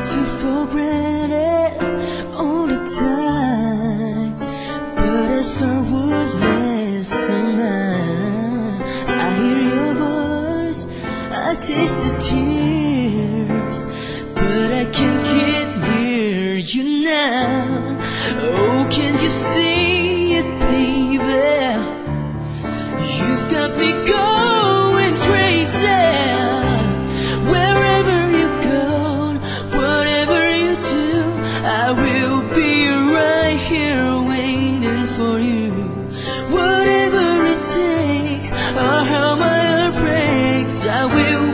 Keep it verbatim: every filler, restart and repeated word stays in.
to for granted all the time, but as for wordless somehow I hear your voice, I taste the tears, but I can't get near you now. Oh, can't you see it, baby? You've got me going crazy. Wherever you go, whatever you do, I will be right here waiting for you. Whatever it takes, or how my heart breaks, I will